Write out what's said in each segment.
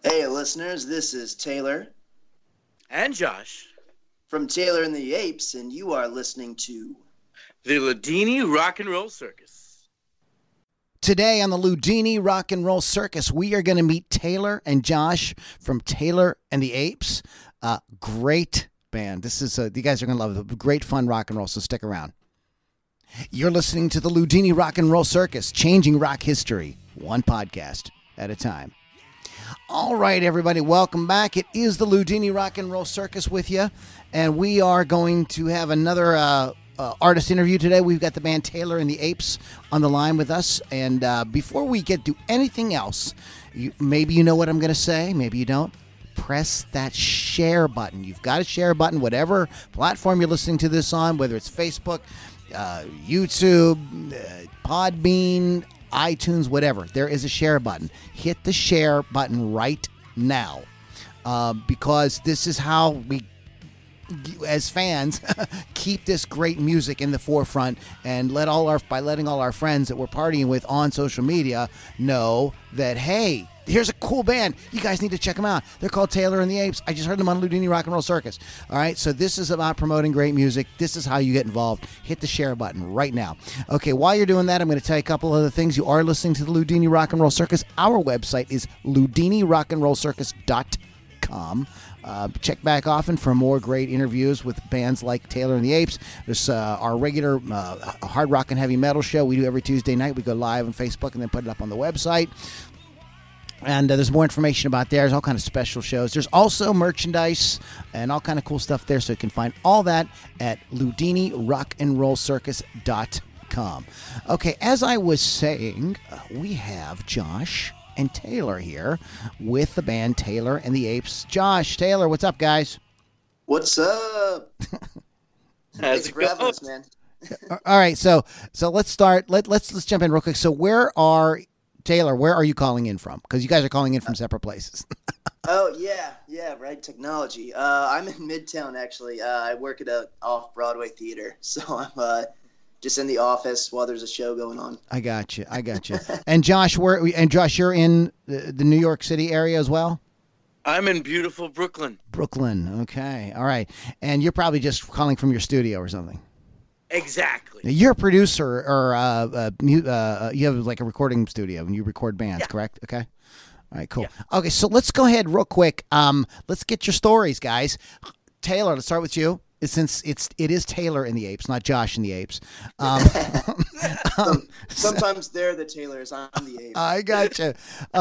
Hey, listeners, this is Taylor And Josh, from Taylor and the Apes, and you are listening to the Ludini Rock and Roll Circus. Today on the Ludini Rock and Roll Circus, we are going to meet Taylor and Josh from Taylor and the Apes. Great band. This is you guys are going to love it. Great fun rock and roll, so stick around. You're listening to the Ludini Rock and Roll Circus, changing rock history, one podcast at a time. All right, everybody, welcome back. It is the Ludini Rock and Roll Circus with you, and we are going to have another artist interview today. We've got the band Taylor and the Apes on the line with us, and before we get to anything else, maybe you know what I'm going to say, maybe you don't. Press that share button. You've got a share button, whatever platform you're listening to this on, whether it's Facebook, YouTube, Podbean, iTunes, whatever. There is a share button. Hit the share button right now because this is how we, as fans, keep this great music in the forefront and by letting all our friends that we're partying with on social media know that, hey, here's a cool band. You guys need to check them out. They're called Taylor and the Apes. I just heard them on Ludini Rock and Roll Circus. All right, so this is about promoting great music. This is how you get involved. Hit the share button right now. Okay, while you're doing that, I'm going to tell you a couple other things. You are listening to the Ludini Rock and Roll Circus. Our website is ludinirockandrollcircus.com. Check back often for more great interviews with bands like Taylor and the Apes. There's our regular hard rock and heavy metal show we do every Tuesday night. We go live on Facebook and then put it up on the website. And there's more information about there. There's all kind of special shows. There's also merchandise and all kind of cool stuff there. So you can find all that at ludinirockandrollcircus.com. Okay, as I was saying, we have Josh and Taylor here with the band Taylor and the Apes. Josh, Taylor, what's up, guys? What's up? Thanks for having us, man. All right, so let's start. Let's jump in real quick. So Taylor, where are you calling in from? Because you guys are calling in from separate places. Oh, yeah, right, technology. I'm in Midtown, actually. I work at a off-Broadway theater, so I'm just in the office while there's a show going on. I got you. And Josh, you're in the New York City area as well? I'm in beautiful Brooklyn. Brooklyn, okay, all right. And you're probably just calling from your studio or something. Exactly. Now, you're a producer, or you have like a recording studio and you record bands, correct? Okay. All right, cool. Yeah. Okay, so let's go ahead real quick. Let's get your stories, guys. Taylor, let's start with you. Since it is Taylor and the Apes, not Josh and the Apes. Sometimes they're the Taylors, I'm the Apes. I gotcha.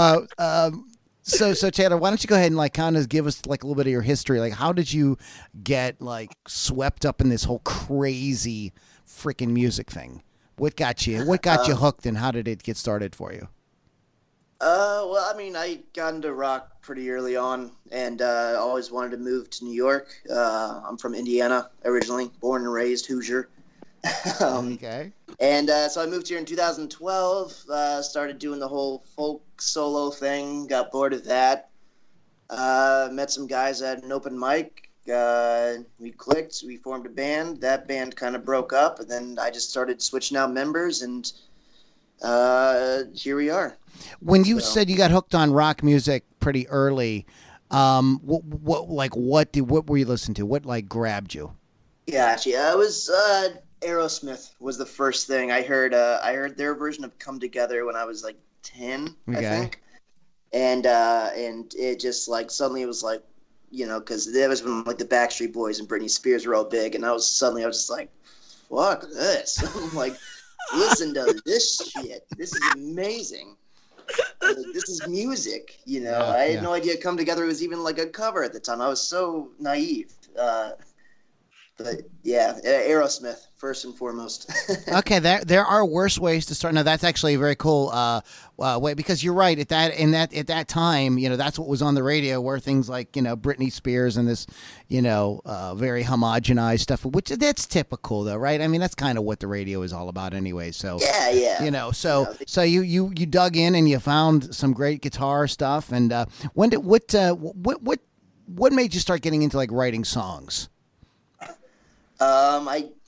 So Taylor, why don't you go ahead and kind of give us like a little bit of your history? Like, how did you get swept up in this whole crazy freaking music thing? What got you hooked, and how did it get started for you? Well, I mean, I got into rock pretty early on, and always wanted to move to New York. I'm from Indiana originally, born and raised Hoosier. Okay. And so I moved here in 2012, started doing the whole folk solo thing, got bored of that. Met some guys at an open mic. We clicked, we formed a band. That band kind of broke up, and then I just started switching out members, and here we are. When you said you got hooked on rock music pretty early, what were you listening to? What grabbed you? Yeah, actually, I was Aerosmith was the first thing I heard. I heard their version of "Come Together" when I was 10, I think, and it just suddenly it was because that was when the Backstreet Boys and Britney Spears were all big, and I was just like, fuck this. I'm like, listen to this shit. This is amazing. This is music, I had no idea "Come Together" was even a cover at the time. I was so naive. But yeah, Aerosmith first and foremost. Okay, there are worse ways to start. No, that's actually a very cool way, because you're right. At that time, that's what was on the radio, were things like Britney Spears and this very homogenized stuff, which that's typical though, right? I mean, that's kind of what the radio is all about anyway. So yeah. So you dug in and you found some great guitar stuff. And what made you start getting into writing songs? I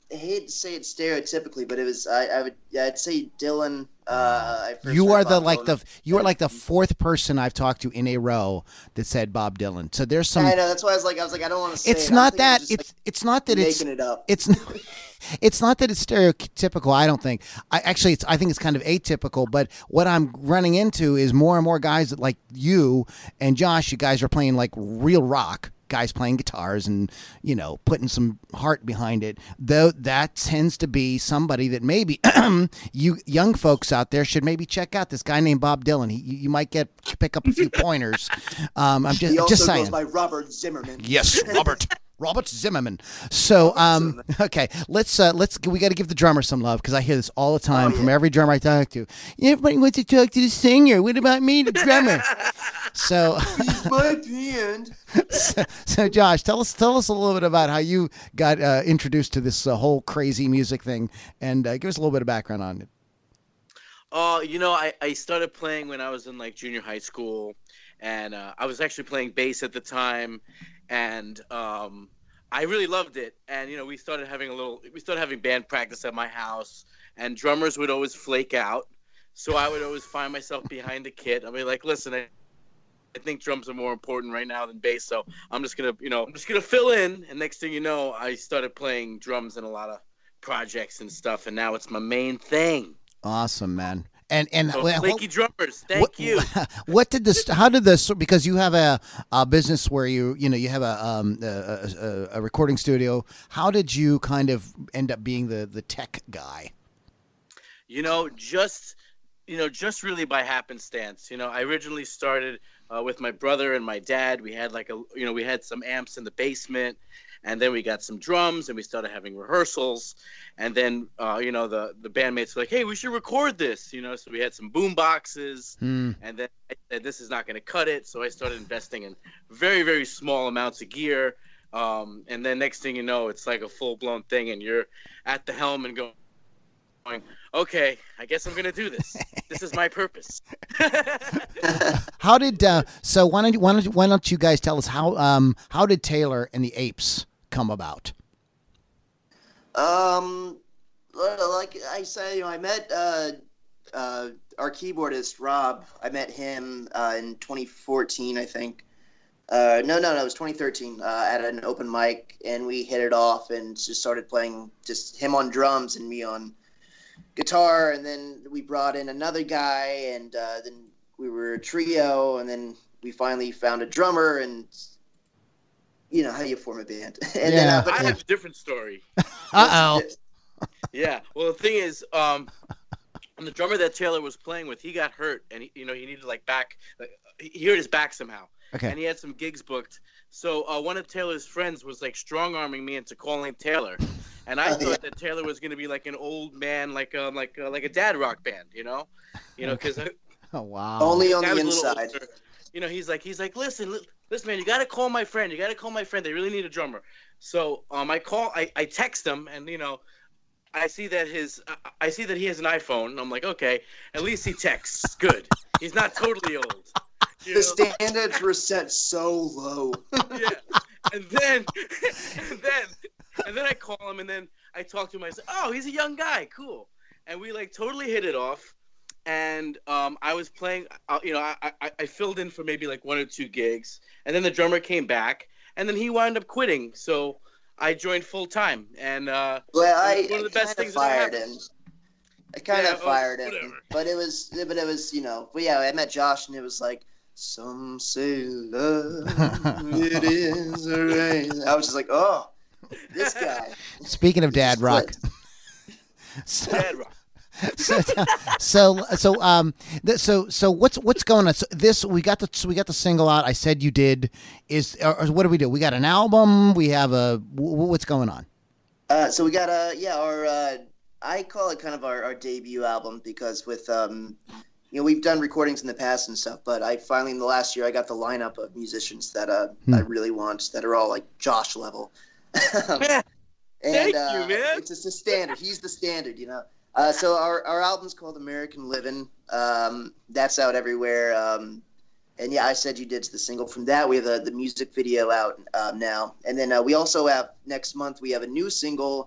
hate to say it stereotypically, but it was I'd say Dylan. You are you are like the fourth person I've talked to in a row that said Bob Dylan. So there's some. I know, that's why I was like I don't want to say. It's not that it's not that it's making it up. It's not that it's stereotypical. I don't think. I think it's kind of atypical. But what I'm running into is more and more guys that like you and Josh. You guys are playing like real rock. Guys playing guitars and, you know, putting some heart behind it. Though that tends to be somebody that maybe you young folks out there should maybe check out. This guy named Bob Dylan. You might pick up a few pointers. I'm just he also saying. goes by Robert Zimmerman. Yes, Robert Zimmerman. So, okay, let's we got to give the drummer some love because I hear this all the time from every drummer I talk to. Everybody wants to talk to the singer. What about me, the drummer? So, he's my band. So, Josh, tell us a little bit about how you got introduced to this whole crazy music thing, and give us a little bit of background on it. You know, I started playing when I was in like junior high school, and I was actually playing bass at the time, and I really loved it. And you know, we started having band practice at my house, and drummers would always flake out, so I would always find myself behind the kit. I'd be like, listen, I think drums are more important right now than bass, so I'm just gonna fill in. And next thing you know, I started playing drums in a lot of projects and stuff, and now it's my main thing. Awesome, man. And so flaky drummers, thank you. What did this? How did this? Because you have a business where you have a recording studio. How did you kind of end up being the tech guy? Just really by happenstance. I originally started with my brother and my dad. We had we had some amps in the basement, and then we got some drums, and we started having rehearsals. And then, the bandmates were like, hey, we should record this, so we had some boom boxes. And then I said, this is not going to cut it. So I started investing in very, very small amounts of gear. And then next thing you know, it's like a full-blown thing, and you're at the helm and going, okay, I guess I'm going to do this. This is my purpose. How did so why don't you guys tell us how did Taylor and the Apes come about? Like I said, I met our keyboardist Rob. I met him in 2014, I think. No, it was 2013 at an open mic, and we hit it off and just started playing, just him on drums and me on guitar, and then we brought in another guy, and then we were a trio, and then we finally found a drummer, and you know how you form a band. And yeah. Then, I have a different story. Uh-oh. Yeah. Well, the thing is, the drummer that Taylor was playing with, he got hurt, and he needed he hurt his back somehow. Okay. And he had some gigs booked. So one of Taylor's friends was like strong-arming me into calling Taylor, and I thought that Taylor was going to be like an old man, like a dad rock band, because oh wow, only on the inside. He's like, listen, man, you got to call my friend. They really need a drummer. So I text him, and I see that he has an iPhone, and I'm like, okay, at least he texts. Good. He's not totally old. The standards were set so low. Yeah. And then I call him, and then I talk to him. I say, oh, he's a young guy. Cool. And we totally hit it off. And I was playing, I filled in for maybe like one or two gigs. And then the drummer came back, and then he wound up quitting. So I joined full time. And one of the best things that happened. I kind of fired him, but it was, but yeah, I met Josh, and it was like, some say love, it is a rain. I was just like, oh, this guy. Speaking of dad rock. Dad rock. So what's going on? So we got the single out. I said you did. Or what do we do? We got an album. We have what's going on? So we got our I call it kind of our debut album, because with we've done recordings in the past and stuff, but I finally, in the last year, I got the lineup of musicians that I really want, that are all like Josh level. Thank you, man. It's just a standard. He's the standard, So our album's called American Livin'. That's out everywhere. And yeah, I Said You Did's the single from that. We have the music video out now. And then we also have, next month, we have a new single,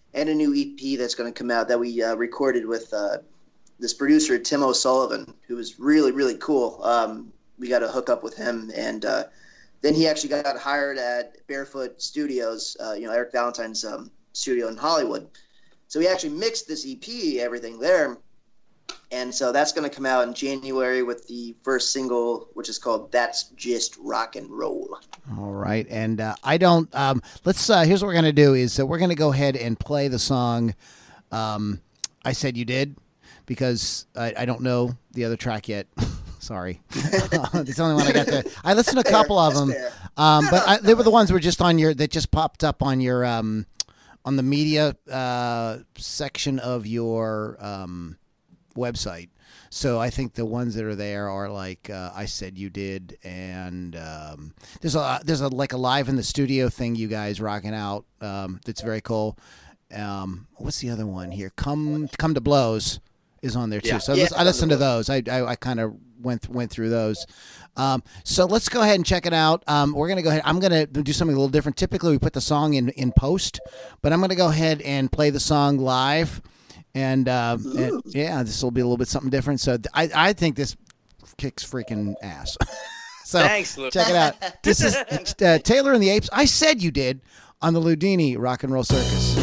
and a new EP that's going to come out that we recorded with this producer, Tim O'Sullivan, who was really, really cool. We got to hook up with him, and then he actually got hired at Barefoot Studios, Eric Valentine's studio in Hollywood. So he actually mixed this EP, everything there. And so that's going to come out in January with the first single, which is called That's Just Rock and Roll. All right. And here's what we're going to do is we're going to go ahead and play the song I Said You Did, because I don't know the other track yet. Sorry. It's the only one I got to. I listened to a couple of them, but they were the ones that were just that just popped up on your on the media section of your website. So I think the ones that are there are like I Said You Did, and there's a like a live in the studio thing you guys rocking out. That's very cool. What's the other one here? Come to Blows is on there too. So I listened to those. I kind of went through those. So let's go ahead and check it out. We're gonna go ahead. I'm gonna do something a little different. Typically we put the song in post, but I'm gonna go ahead and play the song live. And this will be a little bit something different. So I think this kicks freaking ass. So thanks, Luke. Check it out. This is Taylor and the Apes. I Said You Did on the Ludini Rock and Roll Circus.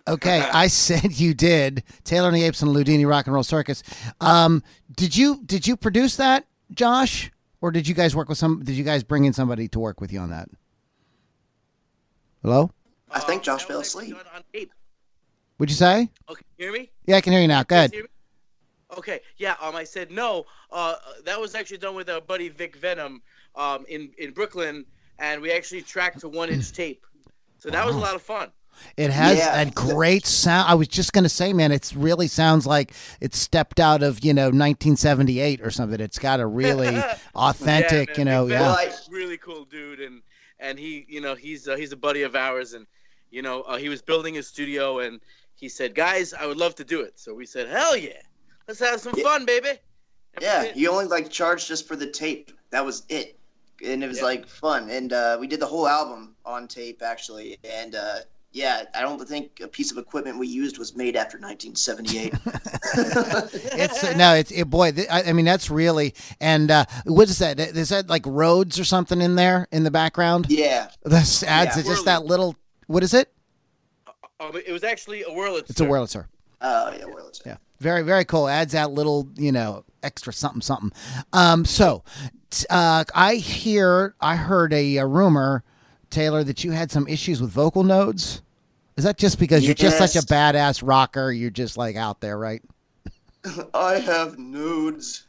Okay, I said you did. Taylor and the Apes and Ludini Rock and Roll Circus. Did you produce that, Josh, or did you guys work with Did you guys bring in somebody to work with you on that? Hello. I think Josh fell asleep. What'd you say? Okay, hear me? Yeah, I can hear you now. Go ahead. Okay, yeah. I said no. That was actually done with our buddy Vic Venom, in Brooklyn, and we actually tracked to 1-inch tape. So that was a lot of fun. It has that great sound. I was just going to say, man, it really sounds like it stepped out of, 1978 or something. It's got a really authentic, really cool dude. And he, he's a buddy of ours. And, he was building his studio and he said, guys, I would love to do it. So we said, hell yeah, let's have some fun, baby. And he only charged just for the tape. That was it. And it was fun. And we did the whole album on tape actually. And, I don't think a piece of equipment we used was made after 1978. I mean, that's really, and what is that? Is that like Rhodes or something in there in the background? Yeah. This adds just that little, what is it? It was actually a Wurlitzer. It's a Wurlitzer. Oh, yeah, Wurlitzer. Yeah. Very, very cool. Adds that little, extra something. I heard a rumor, Taylor, that you had some issues with vocal nodes. Is that just because you're just such a badass rocker? You're just like out there, right? I have nodes.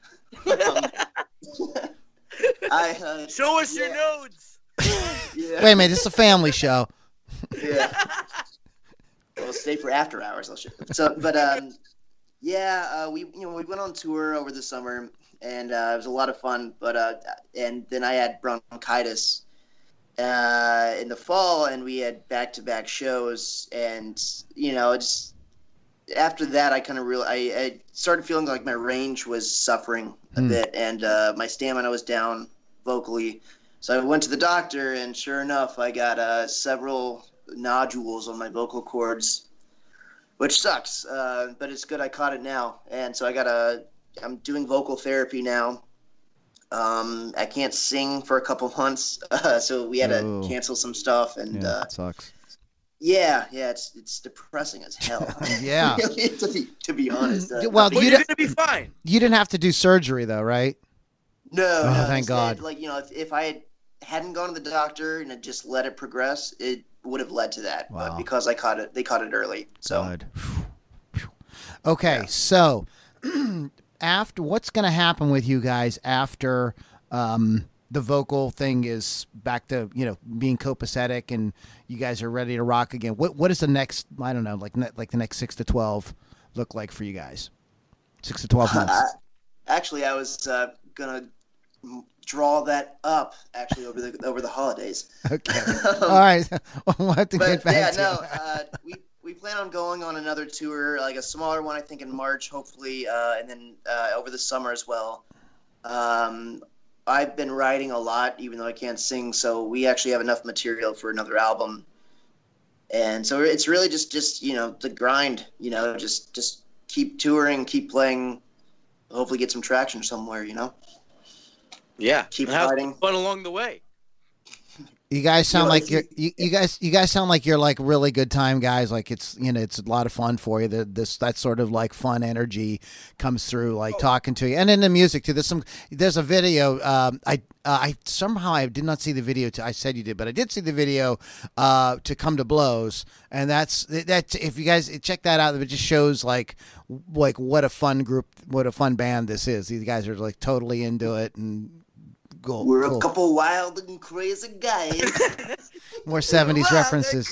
Show us your nodes. Yeah. Wait a minute, this is a family show. Yeah. Well, stay for after hours. I'll show. So, but we went on tour over the summer, and it was a lot of fun. But and then I had bronchitis in the fall, and we had back-to-back shows, and just after that, I kind of I started feeling like my range was suffering a bit, and my stamina was down vocally. So I went to the doctor, and sure enough, I got several nodules on my vocal cords, which sucks, but it's good I caught it now. And so I'm doing vocal therapy now. I can't sing for a couple months, so we had to cancel some stuff, and that sucks. Yeah, it's depressing as hell. Yeah, to be honest. Well, you're gonna be fine. You didn't have to do surgery though, right? No, thank God. If I hadn't gone to the doctor and had just let it progress, it would have led to that. Wow. But because they caught it early. So. God. Okay, so after what's going to happen with you guys after the vocal thing is back to being copacetic and you guys are ready to rock again? What is the next? I don't know, like the next 6 to 12 look like for you guys? 6 to 12 months. Actually, I was gonna draw that up over the holidays. Okay. All right. We'll have to get back to we plan on going on another tour, like a smaller one, I think in March, hopefully, and then over the summer as well. I've been writing a lot, even though I can't sing, so we actually have enough material for another album. And so it's really just the grind, just keep touring, keep playing, hopefully get some traction somewhere, Yeah, keep have fighting. fun along the way. You guys sound like you guys sound like you're like really good time guys. Like it's it's a lot of fun for you. That sort of like fun energy comes through, like talking to you, and in the music too. There's a video. I somehow I did not see the video. I said you did, but I did see the video to Come to Blows, and that's if you guys check that out, it just shows like what a fun group, what a fun band this is. These guys are like totally into it and. Cool, We're a couple wild and crazy guys. More 70s references.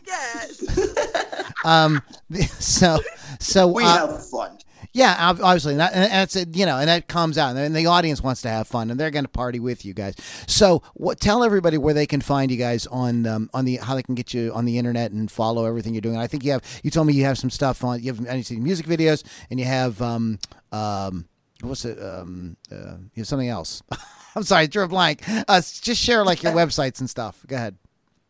So we have fun. Yeah, obviously, and that's and that comes out, and the audience wants to have fun, and they're going to party with you guys. So, tell everybody where they can find you guys on how they can get you on the internet and follow everything you're doing. I think you told me you have some stuff on. You have music videos, and you have what's it? You have something else. I'm sorry, drew a blank. Just share like your websites and stuff. Go ahead.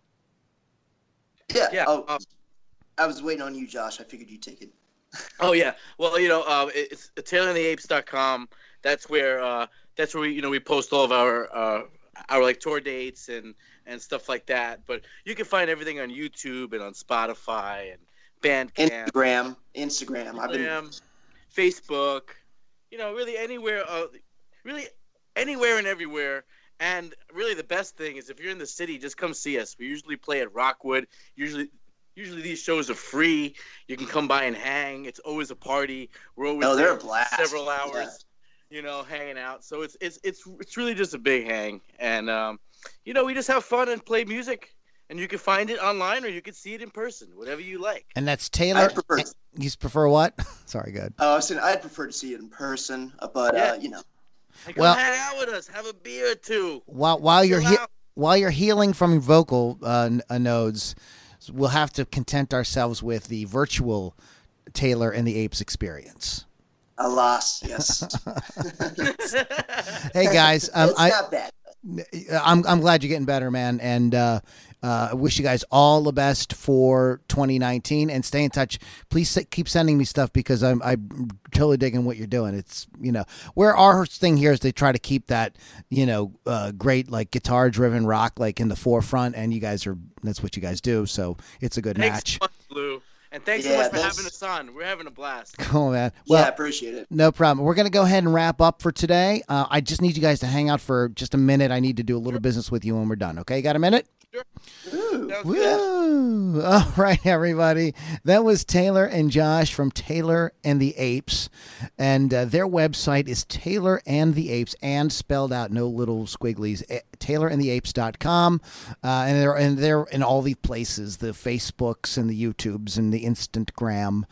Yeah. I was waiting on you, Josh. I figured you'd take it. Oh yeah. Well, it's TaylorandTheApes.com. That's where we post all of our like tour dates and stuff like that. But you can find everything on YouTube and on Spotify and Bandcamp, Instagram. Facebook, really anywhere and everywhere. And really the best thing is if you're in the city, just come see us. We usually play at Rockwood. Usually these shows are free. You can come by and hang. It's always a party. We're always they're a blast. Several hours, hanging out. So it's really just a big hang. And we just have fun and play music. And you can find it online or you can see it in person, whatever you like. And that's Taylor. You prefer what? Sorry, good. Oh, I'd prefer to see it in person, but Come hang out with us, have a beer or two. While you're healing from vocal nodes, we'll have to content ourselves with the virtual Taylor and the Apes experience. Alas, yes. Hey guys, it's not bad. I'm glad you're getting better, man, and I wish you guys all the best for 2019, and stay in touch. Please keep sending me stuff because I'm totally digging what you're doing. It's where our thing here is they try to keep that great like guitar driven rock like in the forefront, and that's what you guys do. So it's a good match. So much, Lou. And thanks so much for having us on. We're having a blast. Cool, man. Well, I appreciate it. No problem. We're going to go ahead and wrap up for today. I just need you guys to hang out for just a minute. I need to do a little business with you when we're done. Okay, you got a minute? Sure. Woo. All right, everybody. That was Taylor and Josh from Taylor and the Apes. And their website is Taylor and the Apes, and spelled out, no little squigglies, TaylorandtheApes.com. And they're in all these places, the Facebooks and the YouTubes and the Instagram.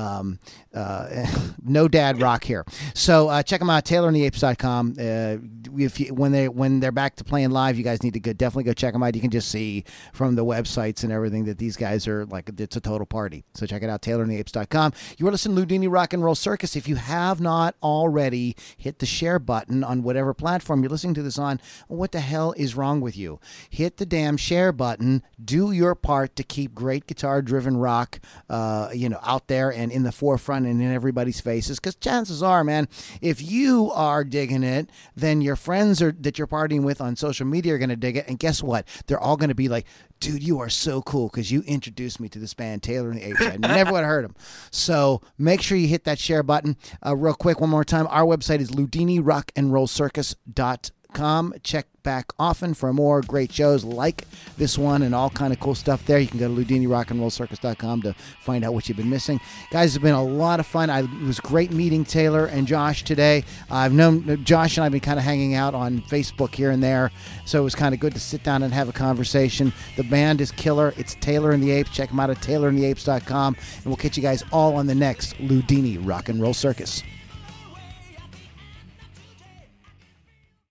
No dad rock here. So check them out, TaylorandtheApes.com. When they're back to playing live, you guys need to definitely go check them out. You can just see from the websites and everything that these guys are like, it's a total party. So check it out, TaylorandtheApes.com. You are listening to Loudini Rock and Roll Circus. If you have not already hit the share button on whatever platform you're listening to this on, what the hell is wrong with you? Hit the damn share button. Do your part to keep great guitar-driven rock, out there and in the forefront and in everybody's faces. Because chances are, man, if you are digging it, then your friends that you're partying with on social media are going to dig it. And guess what? They're all going to be like, dude, you are so cool because you introduced me to this band, Taylor and the Apes. I never would have heard them. So make sure you hit that share button. Real quick, one more time. Our website is LoudiniRockandRollCircus.com. Check back often for more great shows like this one and all kind of cool stuff there. You can go to LoudiniRockandRollCircus.com to find out what you've been missing. Guys, it's been a lot of fun. It was great meeting Taylor and Josh today. I've known Josh and I've been kind of hanging out on Facebook here and there, so it was kind of good to sit down and have a conversation. The band is killer. It's Taylor and the Apes. Check them out at TaylorandtheApes.com, and we'll catch you guys all on the next Loudini Rock and Roll Circus.